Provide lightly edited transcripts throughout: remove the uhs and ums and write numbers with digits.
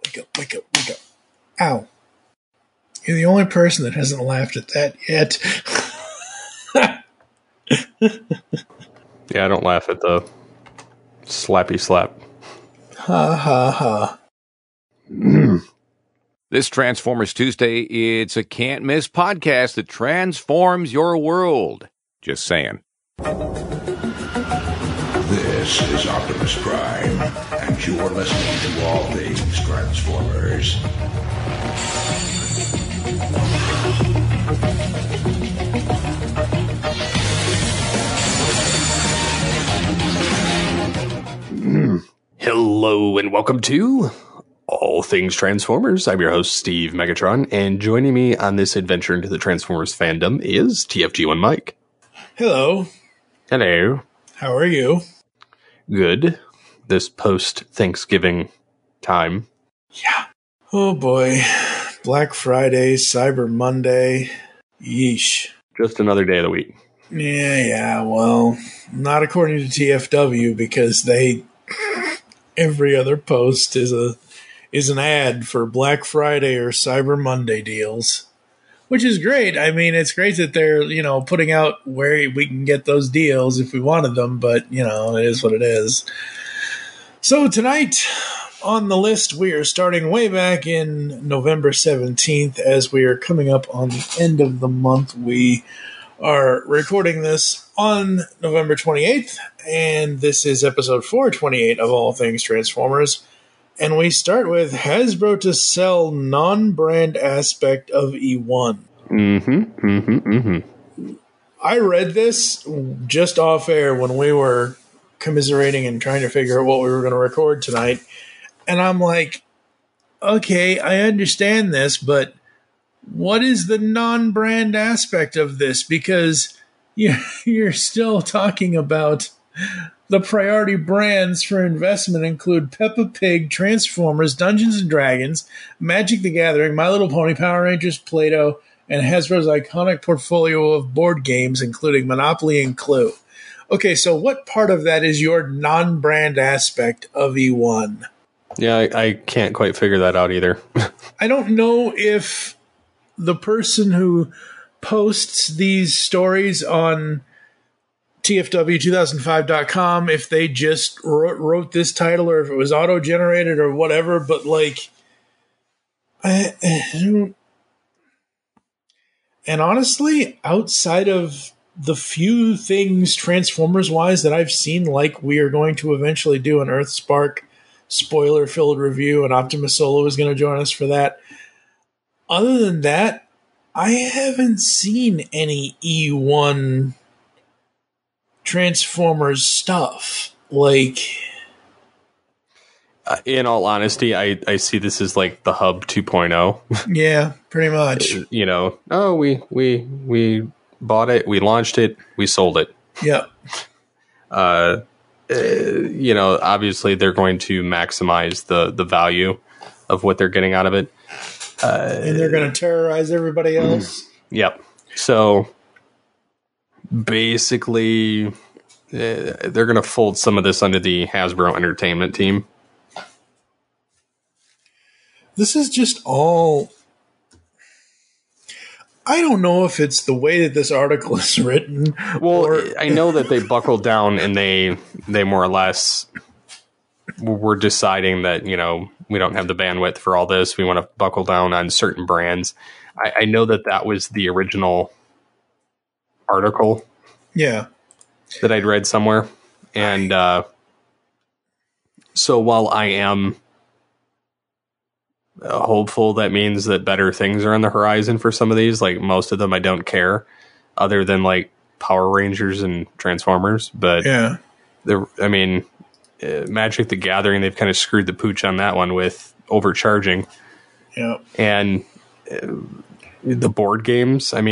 wake up, wake up, wake up. Ow. You're the only person that hasn't laughed at that yet. Yeah, I don't laugh at the slappy slap. Ha ha ha. This Transformers Tuesday, it's a can't-miss podcast that transforms your world. Just saying. This is Optimus Prime, and you're listening to All Things Transformers. Hello and welcome to All Things Transformers. I'm your host, Steve Megatron, and joining me on this adventure into the Transformers fandom is TFG1 Mike. Hello. Hello. How are you? Good. This post-Thanksgiving time. Yeah. Oh boy. Black Friday, Cyber Monday. Yeesh. Just another day of the week. Yeah, well, not according to TFW because every other post is an ad for Black Friday or Cyber Monday deals, which is great. I mean, it's great that they're, putting out where we can get those deals if we wanted them, but, it is what it is. So tonight on the list, we are starting way back in November 17th as we are coming up on the end of the month. We are recording this on November 28th, and this is episode 428 of All Things Transformers. And we start with Hasbro to sell non-brand aspect of E1. I read this just off air when we were commiserating and trying to figure out what we were going to record tonight. And I'm like, okay, I understand this, but what is the non-brand aspect of this? Because you're still talking about the priority brands for investment include Peppa Pig, Transformers, Dungeons & Dragons, Magic the Gathering, My Little Pony, Power Rangers, Play-Doh, and Hasbro's iconic portfolio of board games, including Monopoly and Clue. Okay, so what part of that is your non-brand aspect of E1? Yeah, I can't quite figure that out either. I don't know if the person who posts these stories on TFW2005.com, if they just wrote this title or if it was auto-generated or whatever, but I don't. And honestly, outside of the few things Transformers-wise that I've seen, like we are going to eventually do an Earthspark spoiler-filled review, and Optimus Solo is going to join us for that. Other than that, I haven't seen any E1 Transformers stuff. In all honesty, I see this as like the Hub 2.0. Yeah, pretty much. We bought it, we launched it, we sold it. Yep. Obviously they're going to maximize the value of what they're getting out of it. And they're going to terrorize everybody else. Yep. So basically, they're going to fold some of this under the Hasbro Entertainment team. This is just all. I don't know if it's the way that this article is written. Well, I know that they buckled down and they more or less were deciding that, we don't have the bandwidth for all this. We want to buckle down on certain brands. I know that was the original article. Yeah. That I'd read somewhere. And so while I am hopeful, that means that better things are on the horizon for some of these. Like most of them, I don't care, other than like Power Rangers and Transformers. But yeah, Magic the Gathering, they've kind of screwed the pooch on that one with overcharging. Yeah, and the board games. I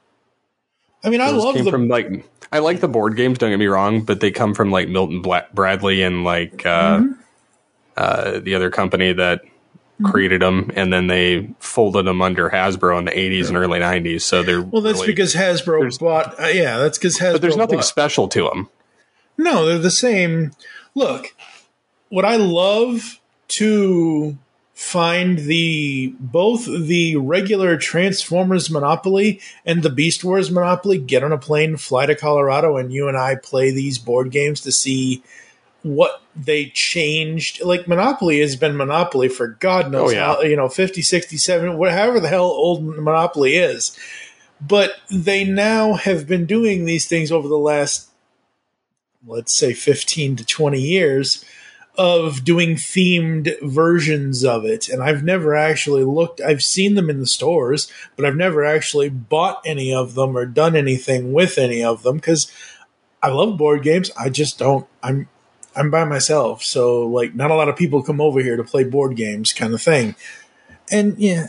love them. I like the board games. Don't get me wrong, but they come from like Milton Bradley and the other company that created them, and then they folded them under Hasbro in the 80s and early 90s. So that's because Hasbro bought. That's because Hasbro. But there's nothing special to them. No, they're the same. Look, what I love to find both the regular Transformers Monopoly and the Beast Wars Monopoly, get on a plane, fly to Colorado, and you and I play these board games to see what they changed. Like, Monopoly has been Monopoly for God knows how, 50, 60, 70, however the hell old Monopoly is. But they now have been doing these things over the last, let's say, 15 to 20 years of doing themed versions of it. And I've never actually looked. I've seen them in the stores, but I've never actually bought any of them or done anything with any of them because I love board games. I just don't. I'm by myself. So, like, not a lot of people come over here to play board games kind of thing. And, yeah,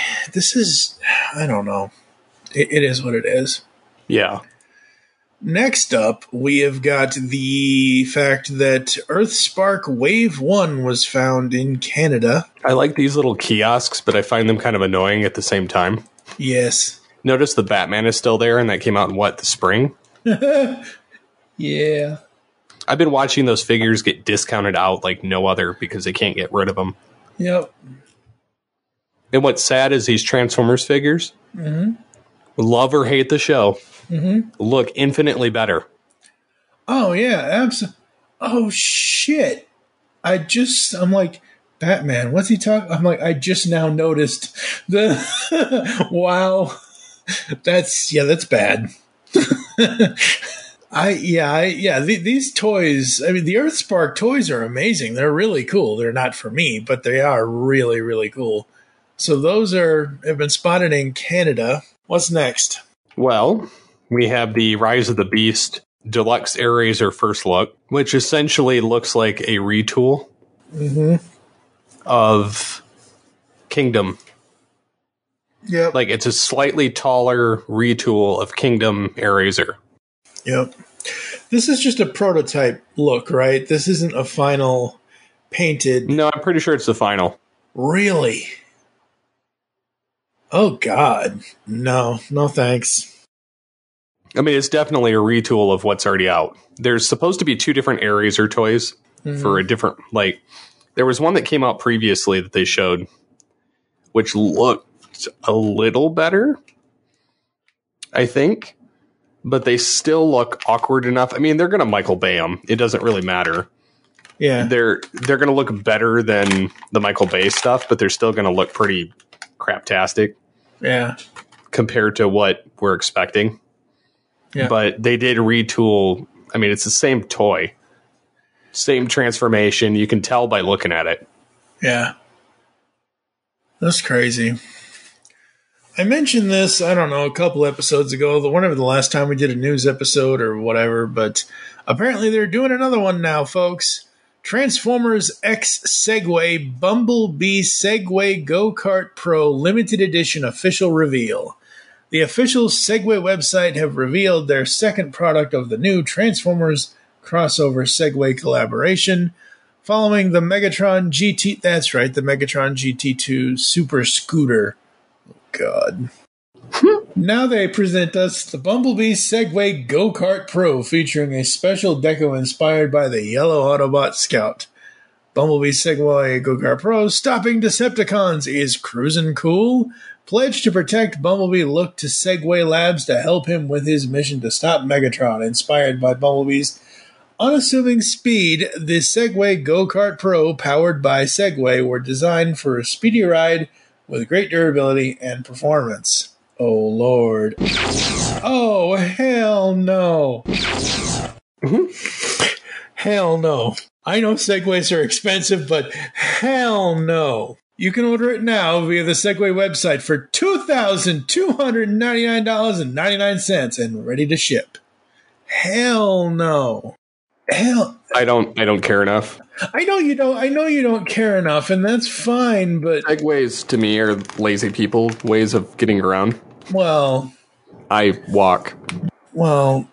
I don't know. It is what it is. Yeah. Next up, we have got the fact that EarthSpark Wave 1 was found in Canada. I like these little kiosks, but I find them kind of annoying at the same time. Yes. Notice the Batman is still there, and that came out in, the spring? Yeah. I've been watching those figures get discounted out like no other because they can't get rid of them. Yep. And what's sad is these Transformers figures, love or hate the show, look infinitely better. Oh, yeah, absolutely. Oh, shit. I'm like, Batman, what's he talking? I'm like, I just now noticed the, wow. That's bad. These toys, I mean, the EarthSpark toys are amazing. They're really cool. They're not for me, but they are really, really cool. So those have been spotted in Canada. What's next? Well, we have the Rise of the Beast Deluxe Airazor First Look, which essentially looks like a retool of Kingdom. Yep. Like, it's a slightly taller retool of Kingdom Airazor. Yep. This is just a prototype look, right? This isn't a final painted. No, I'm pretty sure it's the final. Really? Oh, God. No thanks. I mean, it's definitely a retool of what's already out. There's supposed to be 2 different Airazor toys for a different, like, there was one that came out previously that they showed, which looked a little better, I think. But they still look awkward enough. I mean, they're going to Michael Bay them. It doesn't really matter. Yeah. They're going to look better than the Michael Bay stuff, but they're still going to look pretty craptastic. Yeah. Compared to what we're expecting. Yeah. But they did retool. I mean, it's the same toy. Same transformation. You can tell by looking at it. Yeah. That's crazy. I mentioned this, I don't know, a couple episodes ago, whenever the last time we did a news episode or whatever, but apparently they're doing another one now, folks. Transformers X Segway Bumblebee Segway Go-Kart Pro Limited Edition official reveal. The official Segway website have revealed their second product of the new Transformers crossover Segway collaboration, following the Megatron GT, that's right, the Megatron GT2 Super Scooter. God. Now they present us the Bumblebee Segway Go-Kart Pro, featuring a special deco inspired by the yellow Autobot Scout. Bumblebee Segway Go-Kart Pro stopping Decepticons is cruising cool. Pledged to protect Bumblebee, look to Segway Labs to help him with his mission to stop Megatron. Inspired by Bumblebee's unassuming speed, the Segway Go-Kart Pro, powered by Segway, were designed for a speedy ride with great durability and performance. Oh, Lord. Oh, hell no. Hell no. I know Segways are expensive, but hell no. You can order it now via the Segway website for $2,299.99 and ready to ship. Hell no. Hell. I don't care enough. I know you don't care enough, and that's fine, but Segways to me are lazy people ways of getting around. Well, I walk. Well,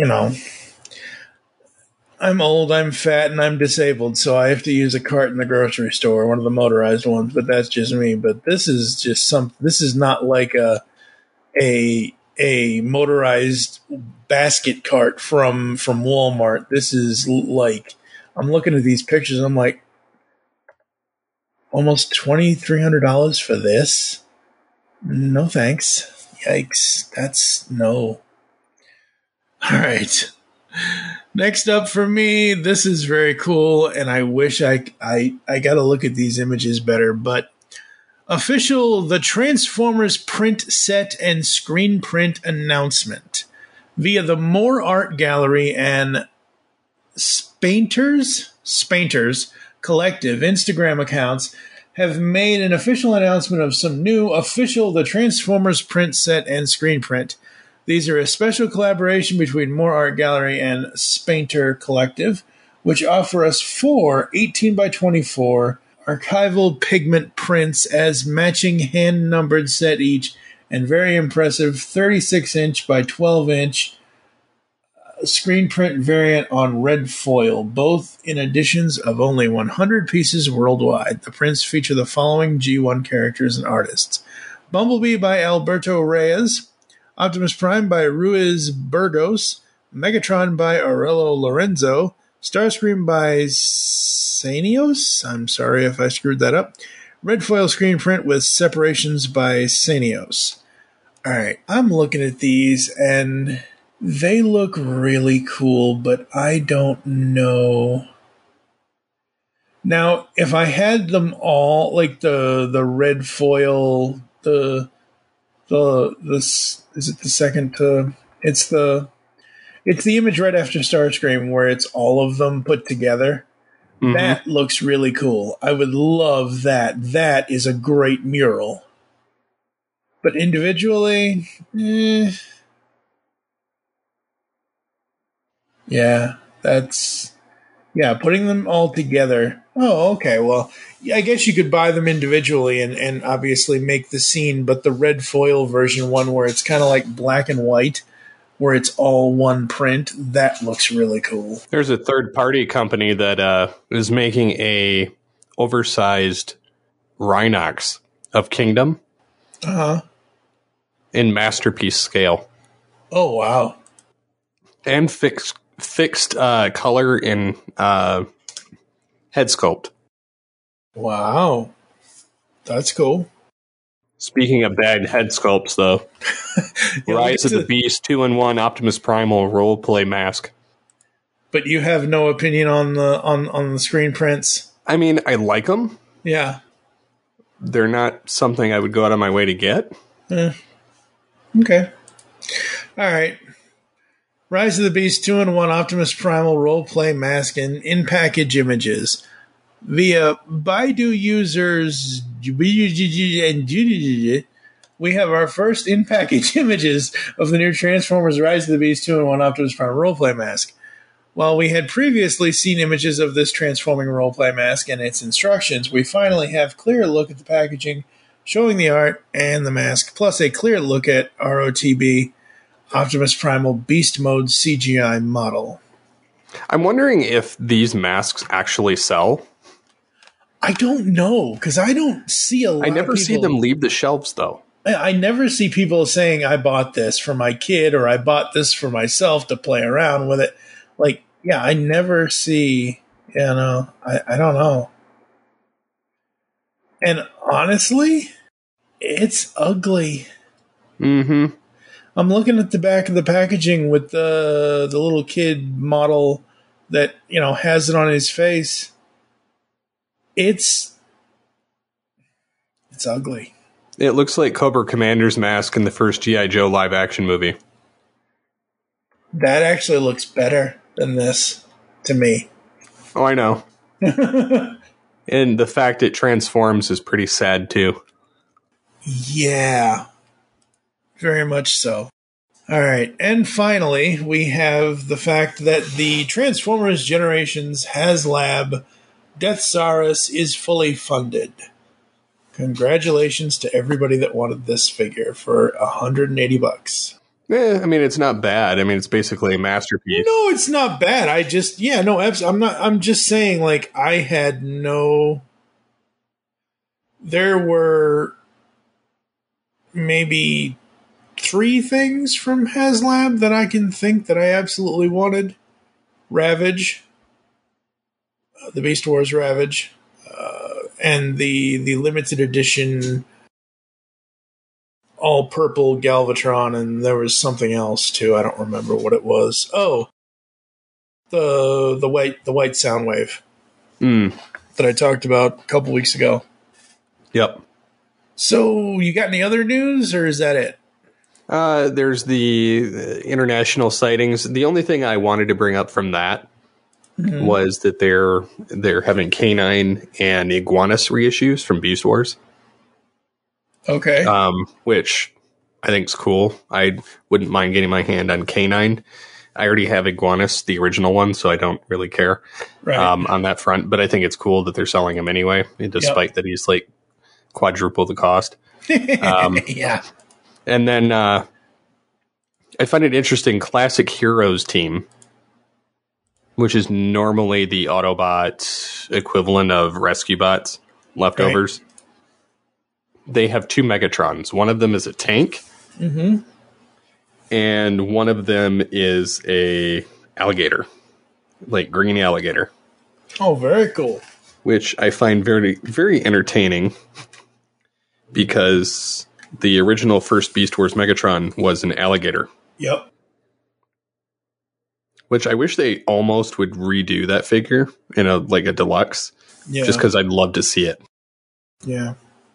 I'm old, I'm fat, and I'm disabled, so I have to use a cart in the grocery store, one of the motorized ones, but that's just me. But this is just this is not like a motorized basket cart from Walmart. This is like, I'm looking at these pictures and I'm like, Almost $2,300 for this? No thanks. Yikes. That's no. All right. Next up for me, this is very cool, and I wish I got to look at these images better, but official The Transformers print set and screen print announcement via the More Art Gallery and Spainters Collective Instagram accounts have made an official announcement of some new official The Transformers print set and screen print. These are a special collaboration between More Art Gallery and Spainter Collective, which offer us 4 18 by 24 archival pigment prints as matching hand-numbered set each, and very impressive 36-inch by 12-inch screen print variant on red foil, both in editions of only 100 pieces worldwide. The prints feature the following G1 characters and artists: Bumblebee by Alberto Reyes, Optimus Prime by Ruiz Burgos, Megatron by Aurelio Lorenzo, Starscream by Sanios. I'm sorry if I screwed that up. Red foil screen print with separations by Sanios. Alright, I'm looking at these and they look really cool, but I don't know. Now, if I had them all, like the red foil, is it the second to, it's the image right after Starscream where it's all of them put together. Mm-hmm. That looks really cool. I would love that. That is a great mural. But individually, yeah, putting them all together. Oh, okay, well, I guess you could buy them individually and obviously make the scene, but the red foil version one where it's kind of like black and white, where it's all one print, that looks really cool. There's a third-party company that is making a oversized Rhinox of Kingdom in masterpiece scale. Oh, wow. And fixed color in head sculpt. Wow. That's cool. Speaking of bad head sculpts, though, Rise of the Beast 2-in-1 Optimus Primal roleplay mask. But you have no opinion on the screen prints? I mean, I like them. Yeah. They're not something I would go out of my way to get. Okay. All right. Rise of the Beast 2-in-1 Optimus Primal roleplay mask and in-package images. Via Baidu users, we have our first in-package images of the new Transformers Rise of the Beast 2-in-1 Optimus Prime roleplay mask. While we had previously seen images of this transforming roleplay mask and its instructions, we finally have a clear look at the packaging, showing the art and the mask, plus a clear look at ROTB Optimus Primal Beast Mode CGI model. I'm wondering if these masks actually sell. I don't know, because I don't see a lot of people. I never see them leave the shelves, though. I never see people saying, I bought this for my kid, or I bought this for myself to play around with it. Like, yeah, I never see, I don't know. And honestly, it's ugly. Mm-hmm. I'm looking at the back of the packaging with the little kid model that, has it on his face. It's ugly. It looks like Cobra Commander's mask in the first G.I. Joe live-action movie. That actually looks better than this, to me. Oh, I know. And the fact it transforms is pretty sad, too. Yeah. Very much so. All right. And finally, we have the fact that the Transformers Generations HasLab Death Saurus is fully funded. Congratulations to everybody that wanted this figure for $180. I mean, it's not bad. I mean, it's basically a masterpiece. No, it's not bad. I'm just saying, like, there were maybe 3 things from HasLab that I can think that I absolutely wanted. Ravage. The Beast Wars Ravage. and the limited edition all purple Galvatron, and there was something else too. I don't remember what it was. Oh, the white Soundwave that I talked about a couple weeks ago. Yep. So, you got any other news, or is that it? There's the international sightings. The only thing I wanted to bring up from that was that they're having Canine and Iguanus reissues from Beast Wars. Okay. Which I think is cool. I wouldn't mind getting my hand on Canine. I already have Iguanus, the original one, so I don't really care on that front. But I think it's cool that they're selling him anyway, despite that he's like quadruple the cost. Yeah. And then I find it interesting, Classic Heroes team, which is normally the Autobot equivalent of Rescue Bots leftovers. Right. They have 2 Megatrons. One of them is a tank. And one of them is a alligator, like green alligator. Oh, very cool. Which I find very, very entertaining because the original first Beast Wars Megatron was an alligator. Yep. Which I wish they almost would redo that figure in a deluxe. Yeah. Just because I'd love to see it. Yeah.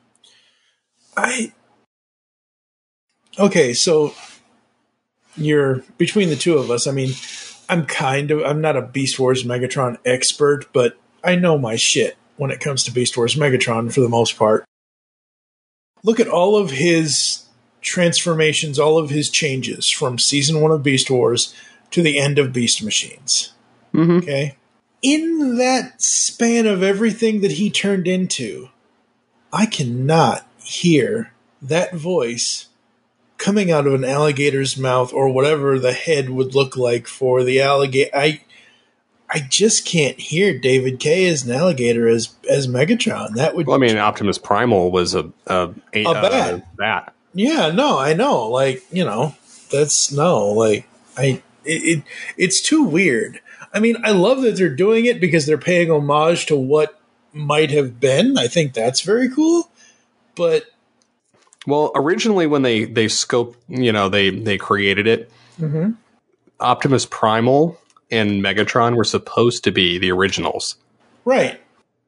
Okay, so you're between the two of us. I mean, I'm not a Beast Wars Megatron expert, but I know my shit when it comes to Beast Wars Megatron for the most part. Look at all of his transformations, all of his changes from season 1 of Beast Wars to the end of Beast Machines. Okay? In that span of everything that he turned into, I cannot hear that voice coming out of an alligator's mouth or whatever the head would look like for the alligator. I just can't hear David Kaye as an alligator as Megatron. That would. Well, I mean, Optimus Primal was a bat. Yeah, no, I know. Like, you know, that's no. Like, it's too weird. I mean, I love that they're doing it because they're paying homage to what might have been. I think that's very cool. But well, originally when they scoped, they created it. Optimus Primal and Megatron were supposed to be the originals, right?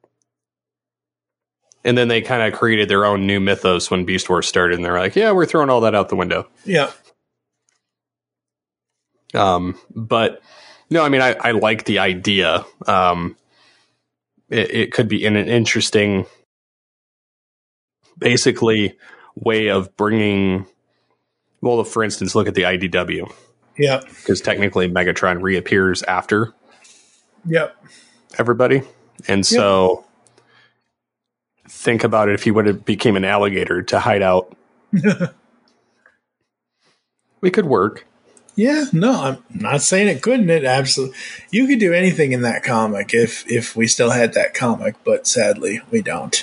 And then they kind of created their own new mythos when Beast Wars started, and they're like, "Yeah, we're throwing all that out the window." Yeah. But no, I mean, I like the idea. It could be an interesting, basically, way of bringing. Well, for instance, look at the IDW. Yeah. Because technically, Megatron reappears after. Yep. Everybody, and so think about it: if he would have became an alligator to hide out, we could work. Yeah, no, I'm not saying it couldn't. It absolutely, you could do anything in that comic if we still had that comic, but sadly we don't.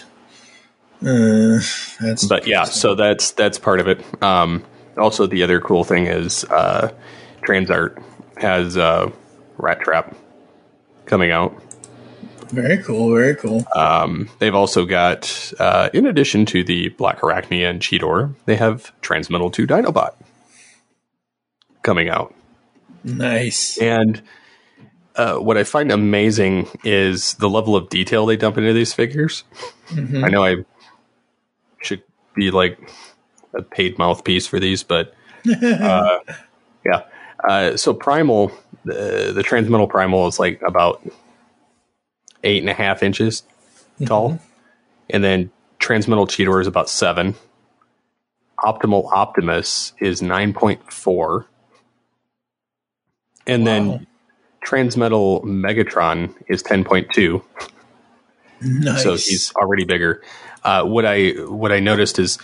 But yeah, so that's part of it. Also, the other cool thing is Transart has Rat Trap coming out. Very cool, very cool. They've also got, in addition to the Black Arachnia and Cheetor, they have Transmetal 2 Dinobot coming out. Nice. And what I find amazing is the level of detail they dump into these figures. I know I should be like a paid mouthpiece for these, but yeah. So Primal, the Transmetal Primal is like about 8.5 inches tall, and then Transmetal Cheetor is about 7. Optimal Optimus is 9.4. And then Transmetal Megatron is 10.2. Nice. So he's already bigger. What I noticed is,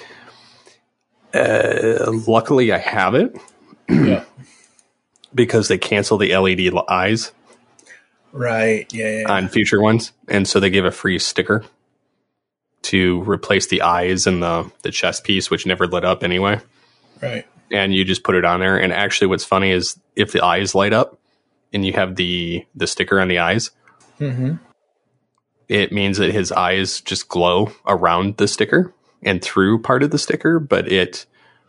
luckily I have it. Yeah. Because they cancel the LED eyes. Right. Yeah. On future ones, and so they give a free sticker to replace the eyes and the chest piece, which never lit up anyway. Right. And you just put it on there. And actually, what's funny is if the eyes light up and you have the sticker on the eyes, it it means that his eyes just glow around the sticker and through part of the sticker, but it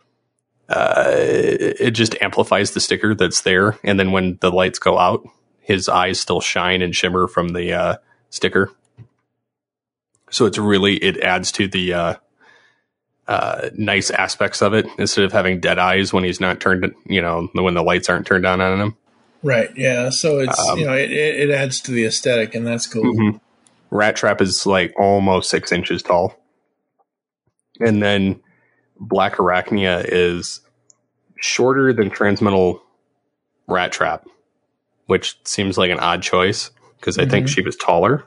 just amplifies the sticker that's there. And then when the lights go out, his eyes still shine and shimmer from the sticker. So it adds to the nice aspects of it, instead of having dead eyes when he's not turned, when the lights aren't turned on him. Right. Yeah. So it's, it adds to the aesthetic, and that's cool. Mm-hmm. Rat Trap is like almost 6 inches tall. And then Black Arachnia is shorter than Transmetal Rat Trap, which seems like an odd choice because I think she was taller.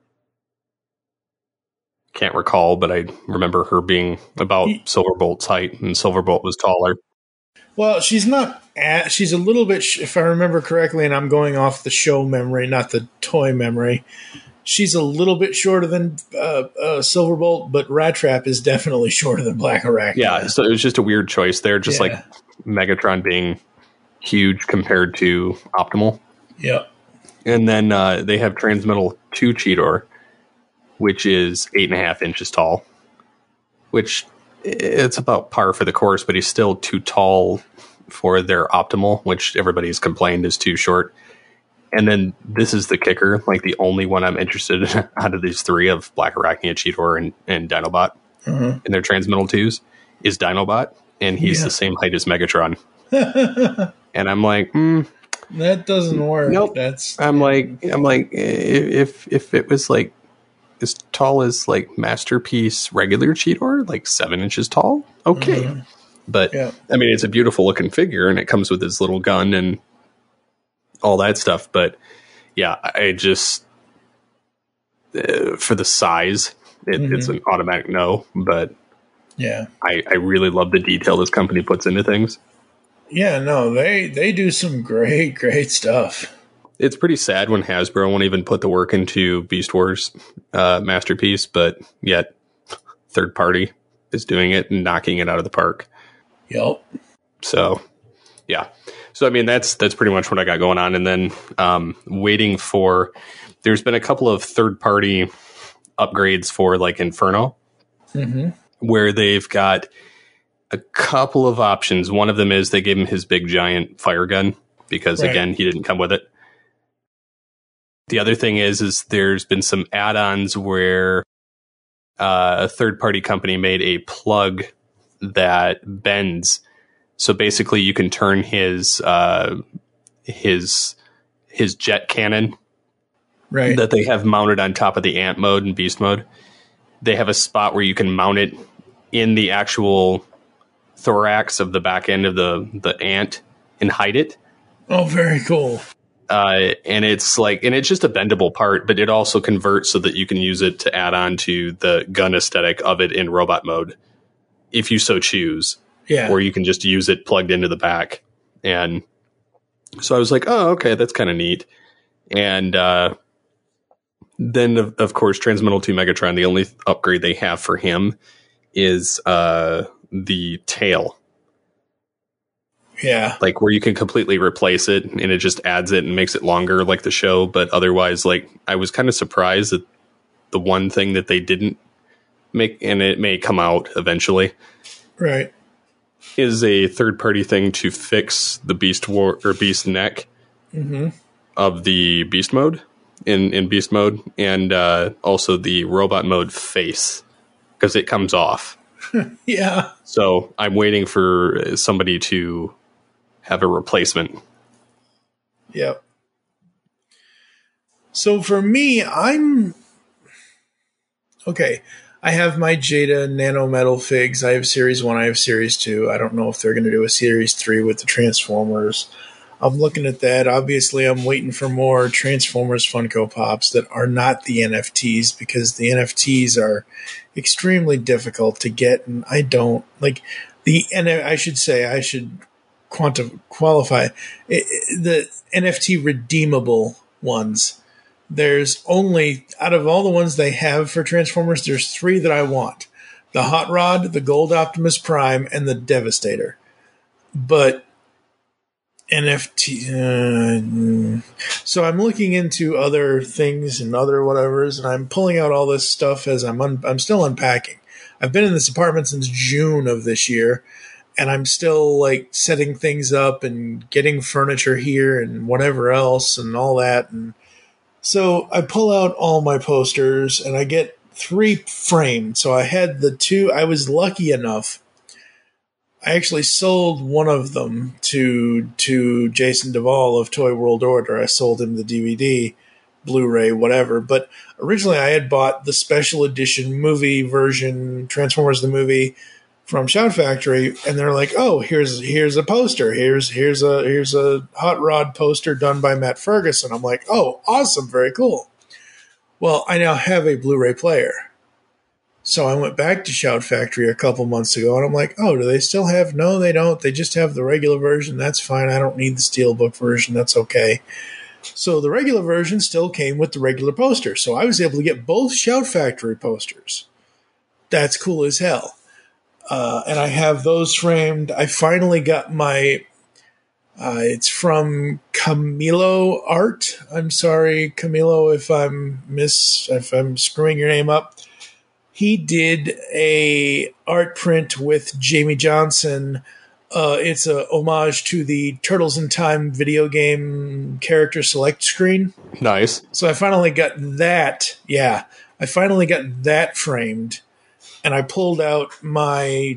Can't recall, but I remember her being about Silverbolt's height, and Silverbolt was taller. Well, she's not. She's a little bit, if I remember correctly, and I'm going off the show memory, not the toy memory. She's a little bit shorter than Silverbolt, but Rat Trap is definitely shorter than Black Arachnia. Yeah, so it was just a weird choice there, just like Megatron being huge compared to Optimal. Yep. And then they have Transmetal 2 Cheetor, which is 8.5 inches tall, which it's about par for the course, but he's still too tall for their Optimal, which everybody's complained is too short. And then this is the kicker, like the only one I'm interested in out of these three of Black Arachnia, Cheetor, and Dinobot in their Transmetal 2s is Dinobot, and he's the same height as Megatron. And I'm like, that doesn't work. Nope. I'm like, if it was like as tall as like Masterpiece regular Cheetor, like 7 inches tall, okay. But I mean, it's a beautiful looking figure, and it comes with his little gun and all that stuff. But yeah, I just for the size, it's an automatic no. But yeah, I really love the detail this company puts into things. Yeah, no, they do some great stuff. It's pretty sad when Hasbro won't even put the work into Beast Wars Masterpiece, but yet third party is doing it and knocking it out of the park. Yep. So, yeah. So, I mean, that's pretty much what I got going on. And then waiting for, there's been a couple of third party upgrades for like Inferno, where they've got a couple of options. One of them is they gave him his big giant fire gun because, again, he didn't come with it. The other thing is there's been some add-ons where a third-party company made a plug that bends. So basically, you can turn his jet cannon that they have mounted on top of the Ant mode and Beast mode. They have a spot where you can mount it in the actual thorax of the back end of the Ant and hide it. Oh, very cool. And it's just a bendable part, but it also converts so that you can use it to add on to the gun aesthetic of it in robot mode, if you so choose. Yeah. Or you can just use it plugged into the back. And so I was like, oh, okay, that's kind of neat. And then, of course, Transmetal 2 Megatron, the only upgrade they have for him is the tail. Yeah. Like where you can completely replace it and it just adds it and makes it longer like the show. But otherwise, like I was kind of surprised that the one thing that they didn't make, and it may come out eventually, right, is a third party thing to fix the Beast neck of the Beast mode in Beast mode, and also the robot mode face, because it comes off. Yeah. So I'm waiting for somebody to have a replacement. Yep. So for me, I'm okay. I have my Jada Nano Metal figs. I have Series 1. I have Series 2. I don't know if they're going to do a Series 3 with the Transformers. I'm looking at that. Obviously, I'm waiting for more Transformers Funko Pops that are not the NFTs, because the NFTs are extremely difficult to get, and I don't like the. And I should qualify the NFT redeemable ones. There's only, out of all the ones they have for Transformers, there's 3 that I want: the Hot Rod, the Gold Optimus Prime, and the Devastator. But NFT. So I'm looking into other things and other whatevers, and I'm pulling out all this stuff as I'm still unpacking. I've been in this apartment since June of this year, and I'm still like setting things up and getting furniture here and whatever else and all that. And so I pull out all my posters and I get 3 framed. So I had the 2. I was lucky enough. I actually sold one of them to Jason Duvall of Toy World Order. I sold him the DVD, Blu-ray, whatever. But originally I had bought the special edition movie version, Transformers the movie, from Shout Factory, and they're like, "Oh, here's a poster. Here's a Hot Rod poster done by Matt Ferguson." I'm like, "Oh, awesome, very cool." Well, I now have a Blu-ray player. So I went back to Shout Factory a couple months ago, and I'm like, "Oh, do they still have?" No, they don't. They just have the regular version. That's fine. I don't need the Steelbook version. That's okay. So the regular version still came with the regular poster. So I was able to get both Shout Factory posters. That's cool as hell. And I have those framed. I finally got my... it's from Camilo Art. I'm sorry, Camilo, if I'm screwing your name up. He did a art print with Jamie Johnson. It's a homage to the Turtles in Time video game character select screen. Nice. So I finally got that. Yeah, I finally got that framed. And I pulled out my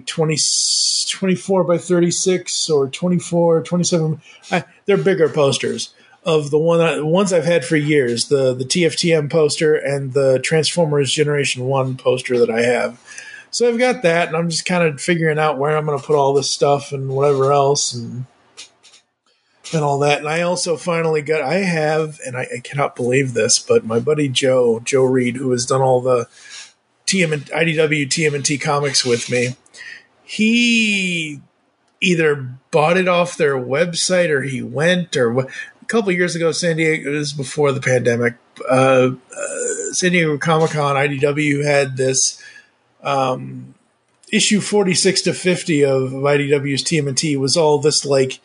24 by 36 or 24, 27. They're bigger posters of the ones I've had for years, the TFTM poster and the Transformers Generation 1 poster that I have. So I've got that, and I'm just kind of figuring out where I'm going to put all this stuff and whatever else and all that. And I also finally got, and I cannot believe this, but my buddy Joe Reed, who has done all the IDW TMNT comics with me, he either bought it off their website or he went or a couple of years ago, San Diego, it was before the pandemic, San Diego Comic-Con, IDW had this issue 46 to 50 of IDW's TMNT was all this, like,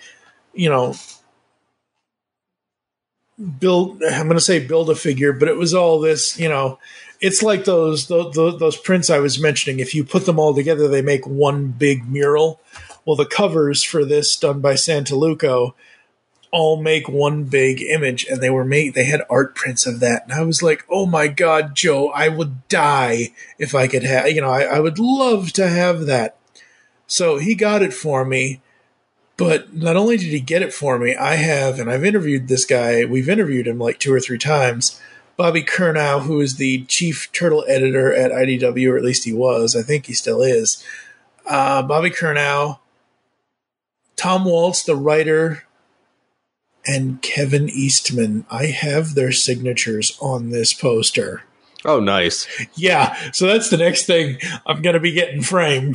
build a figure, but it was all this, it's like those prints I was mentioning. If you put them all together, they make one big mural. Well, the covers for this, done by Santaluco, all make one big image, and they had art prints of that. And I was like, "Oh my God, Joe, I would die if I could have, I would love to have that." So he got it for me, but not only did he get it for me, I've interviewed this guy, we've interviewed him like 2 or 3 times, Bobby Curnow, who is the chief turtle editor at IDW, or at least he was, I think he still is. Bobby Curnow, Tom Waltz, the writer, and Kevin Eastman. I have their signatures on this poster. Oh, nice. Yeah, so that's the next thing I'm going to be getting framed.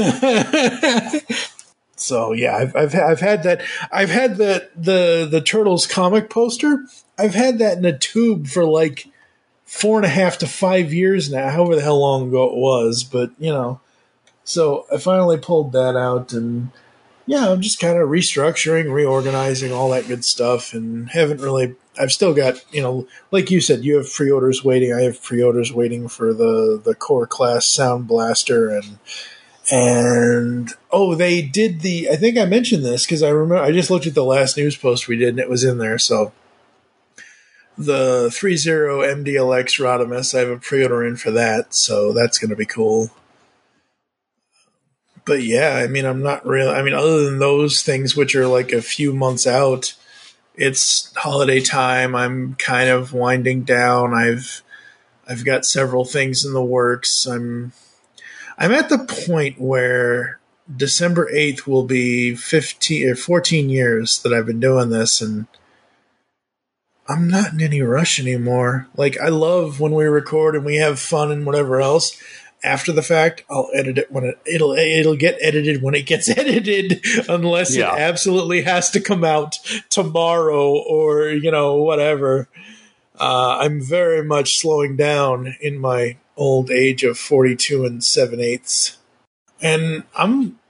So yeah, I've had that. I've had the Turtles comic poster. I've had that in a tube for like 4.5 to 5 years now, however the hell long ago it was. But so I finally pulled that out, and yeah, I'm just kind of restructuring, reorganizing, all that good stuff, and haven't really. I've still got, like you said, you have pre-orders waiting. I have pre-orders waiting for the Core Class Sound Blaster, and they did I think I mentioned this because I remember I just looked at the last news post we did, and it was in there. So the 30 MDLX Rodimus, I have a pre-order in for that, so that's going to be cool. But yeah, I'm not really. Other than those things, which are like a few months out, it's holiday time. I'm kind of winding down. I've got several things in the works. I'm at the point where December 8th will be 15 or 14 years that I've been doing this, and I'm not in any rush anymore. Like, I love when we record and we have fun and whatever else. After the fact, I'll edit it when it'll get edited when it gets edited, unless it absolutely has to come out tomorrow or whatever. I'm very much slowing down in my old age of 42 and 7/8, and I'm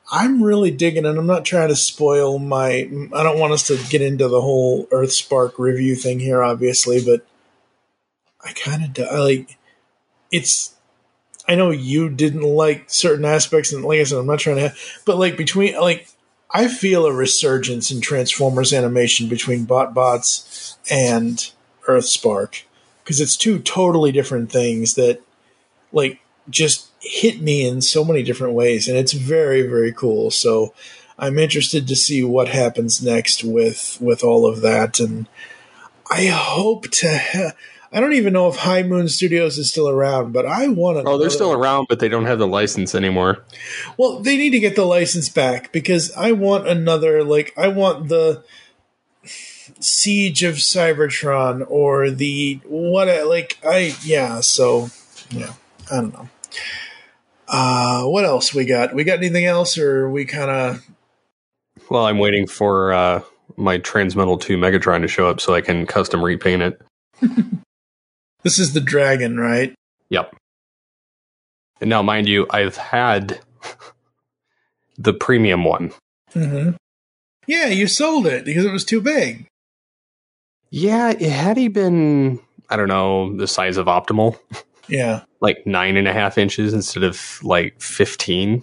I'm really digging it. I'm not trying to spoil I don't want us to get into the whole Earthspark review thing here, obviously, but I kind of like it's. I know you didn't like certain aspects, and like I said, I'm not trying to, but like I feel a resurgence in Transformers animation between BotBots and Earthspark, because it's two totally different things that like just hit me in so many different ways, and it's very, very cool. So I'm interested to see what happens next with all of that, and I hope to. I don't even know if High Moon Studios is still around, but I want to. Oh, they're still around, but they don't have the license anymore. Well, they need to get the license back, because I want another. Like, I want the Siege of Cybertron or the what? So yeah, I don't know. What else we got? We got anything else, or we kind of? Well, I'm waiting for my Transmetal 2 Megatron to show up so I can custom repaint it. This is the dragon, right? Yep. And now, mind you, I've had the premium one. Mm-hmm. Yeah, you sold it because it was too big. Yeah, had he been, I don't know, the size of Optimal, Yeah. like 9.5 inches instead of like 15,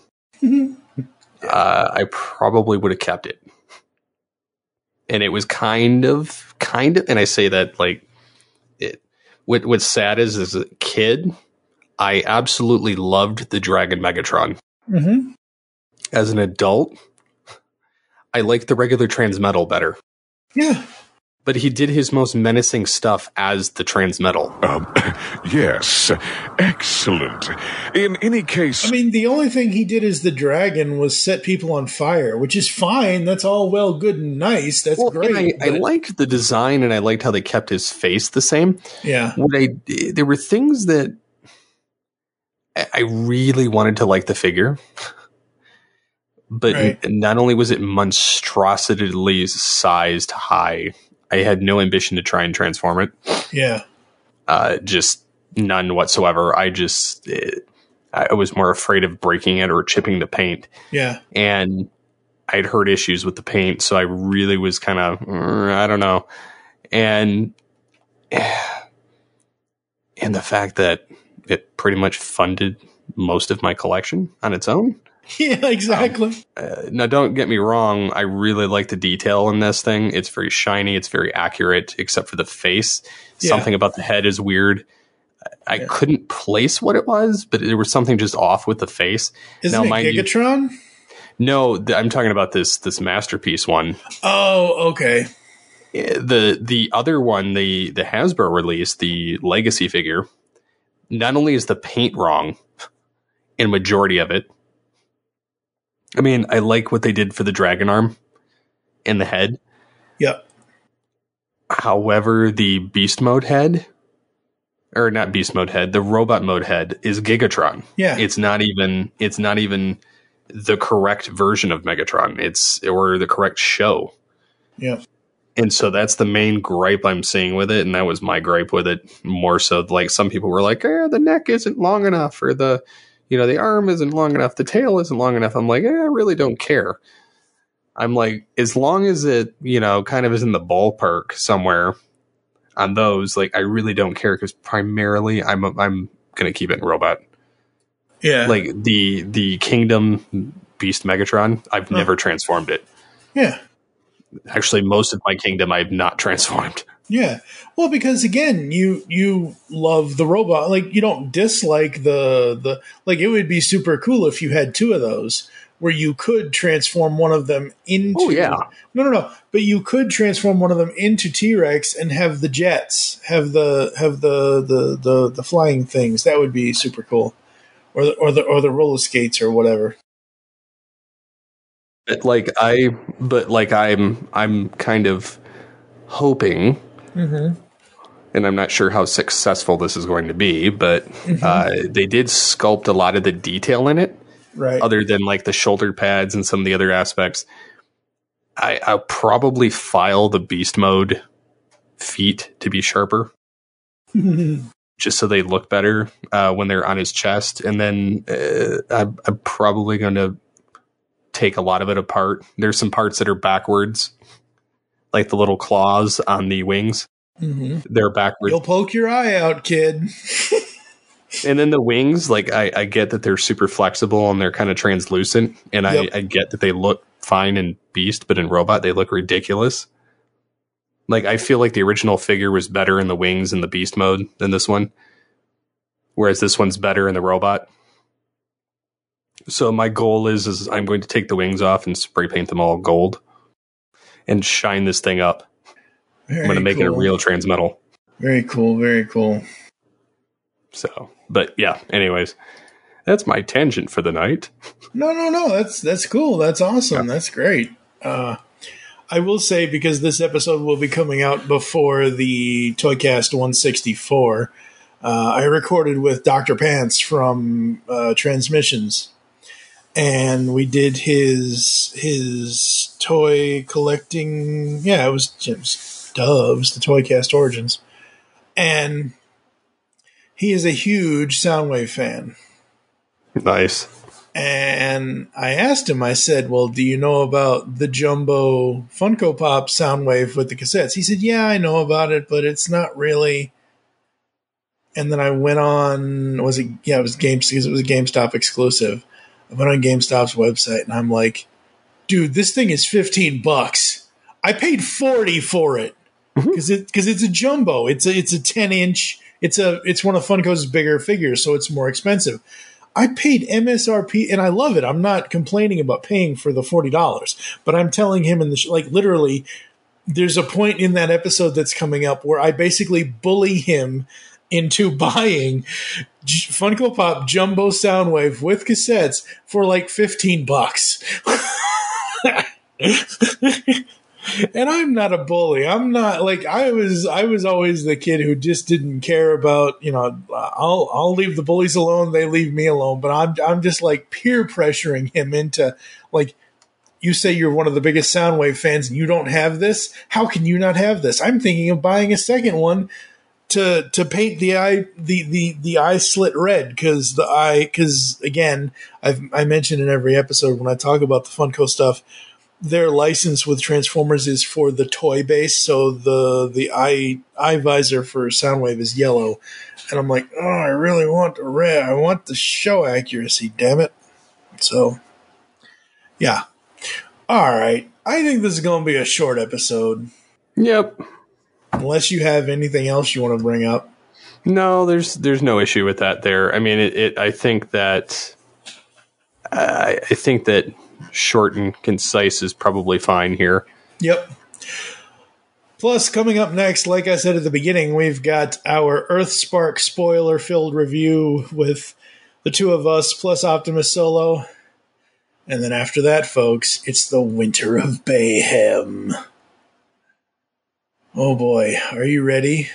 I probably would have kept it. And it was kind of, and I say that like, what's sad is as a kid, I absolutely loved the Dragon Megatron. Mm-hmm. As an adult, I liked the regular Transmetal better. Yeah. But he did his most menacing stuff as the Transmetal. Yes. Excellent. In any case... I mean, the only thing he did as the dragon was set people on fire, which is fine. That's all well, good, and nice. That's great. I liked the design, and I liked how they kept his face the same. Yeah. There were things that I really wanted to like the figure. But not only was it monstrositily sized high, I had no ambition to try and transform it. Yeah. Just none whatsoever. I was more afraid of breaking it or chipping the paint. Yeah. And I'd heard issues with the paint, so I really was kind of, I don't know. And the fact that it pretty much funded most of my collection on its own. Yeah, exactly. Now, don't get me wrong. I really like the detail in this thing. It's very shiny. It's very accurate, except for the face. Yeah. Something about the head is weird. I couldn't place what it was, but there was something just off with the face. Isn't it Gigatron? No, I'm talking about this Masterpiece one. Oh, okay. The other one, the Hasbro release, the Legacy figure, not only is the paint wrong in majority of it, I mean, I like what they did for the dragon arm and the head. Yep. However, the beast mode head, or not beast mode head, the robot mode head is Gigatron. Yeah. It's not even the correct version of Megatron. Or the correct show. Yep. And so that's the main gripe I'm seeing with it, and that was my gripe with it more so. Like some people were like, the neck isn't long enough, or the arm isn't long enough, the tail isn't long enough. I'm like, I really don't care. I'm like, as long as it, kind of is in the ballpark somewhere on those, like, I really don't care, because primarily I'm going to keep it in robot. Yeah. Like the Kingdom Beast Megatron, I've never transformed it. Yeah. Actually, most of my Kingdom I've not transformed. Yeah. Well, because again, you love the robot. Like, you don't dislike the like, it would be super cool if you had two of those where you could transform one of them into. Oh, yeah. No. But you could transform one of them into T-Rex and have the jets, have the flying things. That would be super cool. Or the roller skates or whatever. I'm kind of hoping, and I'm not sure how successful this is going to be, but they did sculpt a lot of the detail in it, right? Other than like the shoulder pads and some of the other aspects. I'll probably file the beast mode feet to be sharper, just so they look better when they're on his chest, and then I'm probably going to take a lot of it apart. There's some parts that are backwards, like the little claws on the wings. Mm-hmm. They're backwards. You'll poke your eye out, kid. And then the wings, like I get that they're super flexible and they're kind of translucent, and Yep. I get that they look fine in Beast, but in Robot they look ridiculous. Like I feel like the original figure was better in the wings in the Beast mode than this one, whereas this one's better in the Robot. So my goal is I'm going to take the wings off and spray paint them all gold and shine this thing up. I'm going to make it a real Transmetal. Very cool. Very cool. So, but yeah, anyways, that's my tangent for the night. No. That's cool. That's awesome. That's great. I will say, because this episode will be coming out before the Toycast 164, I recorded with Dr. Pants from Transmissions, and we did his toy collecting. Yeah, it was Doves, the Toycast Origins, and he is a huge Soundwave fan. Nice. And I asked him, I said, well, do you know about the Jumbo Funko Pop Soundwave with the cassettes? He said, yeah, I know about it, but it's not really. And then I went on, it was GameStop, it was a GameStop exclusive. I went on GameStop's website and I'm like, dude, this thing is $15. I paid $40 for it because it's a jumbo. It's a 10-inch. It's one of Funko's bigger figures, so it's more expensive. I paid MSRP, and I love it. I'm not complaining about paying for the $40, but I'm telling him literally, there's a point in that episode that's coming up where I basically bully him into buying Funko Pop Jumbo Soundwave with cassettes for like $15. And I'm not a bully. I'm not like I was always the kid who just didn't care about, I'll leave the bullies alone, they leave me alone, but I'm just like peer pressuring him into, like, you say you're one of the biggest Soundwave fans and you don't have this. How can you not have this? I'm thinking of buying a second one to paint the eye slit red, because again, I mentioned in every episode when I talk about the Funko stuff, their license with Transformers is for the toy base, so the eye visor for Soundwave is yellow, and I'm like, oh, I really want the red. I want the show accuracy, damn it. So, yeah. All right. I think this is going to be a short episode. Yep. Unless you have anything else you want to bring up. No, there's no issue with that there. I mean, I think that short and concise is probably fine here. Yep. Plus, coming up next, like I said at the beginning, we've got our Earthspark spoiler-filled review with the two of us plus Optimus Solo. And then after that, folks, it's the Winter of Bayhem. Oh boy, are you ready?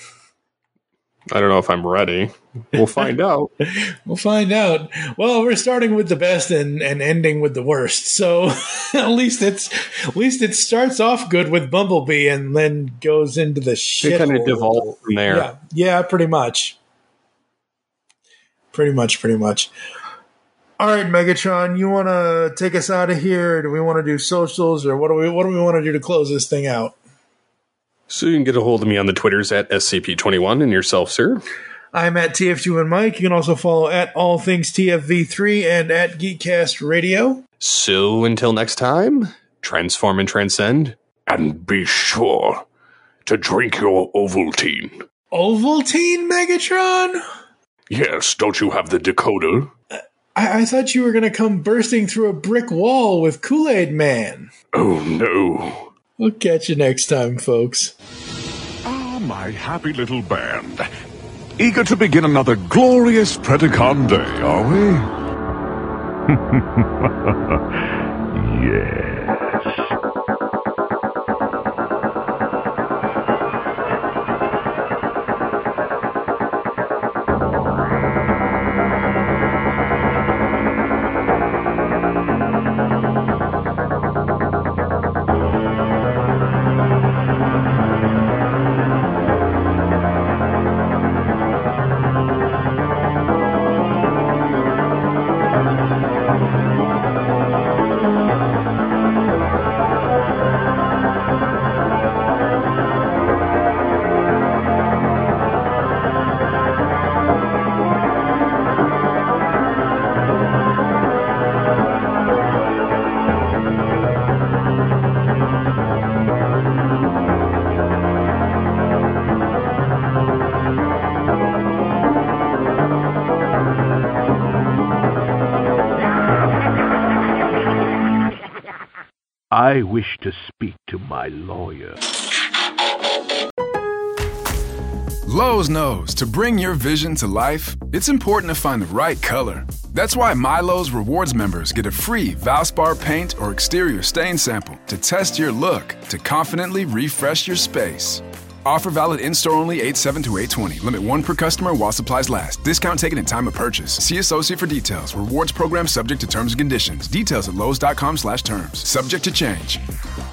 I don't know if I'm ready. We'll find out. We'll find out. Well, we're starting with the best and ending with the worst. So at least it starts off good with Bumblebee and then goes into the shit. It kind of devolved from there. Yeah, pretty much. Pretty much. All right, Megatron, you want to take us out of here? Or do we want to do socials, or what do we want to do to close this thing out? So you can get a hold of me on the Twitters at SCP21 and yourself, sir. I'm at TF2 and Mike. You can also follow at All Things TFV3 and at Geekcast Radio. So until next time, transform and transcend. And be sure to drink your Ovaltine. Ovaltine, Megatron? Yes, don't you have the decoder? I thought you were going to come bursting through a brick wall with Kool-Aid Man. Oh, no. We'll catch you next time, folks. Ah, my happy little band. Eager to begin another glorious Predacon day, are we? Yes. I wish to speak to my lawyer. Lowe's knows to bring your vision to life, it's important to find the right color. That's why MyLowe's Rewards members get a free Valspar paint or exterior stain sample to test your look to confidently refresh your space. Offer valid in-store only 8/7 to 8/20. Limit 1 per customer while supplies last. Discount taken at time of purchase. See associate for details. Rewards program subject to terms and conditions. Details at lowes.com/terms. Subject to change.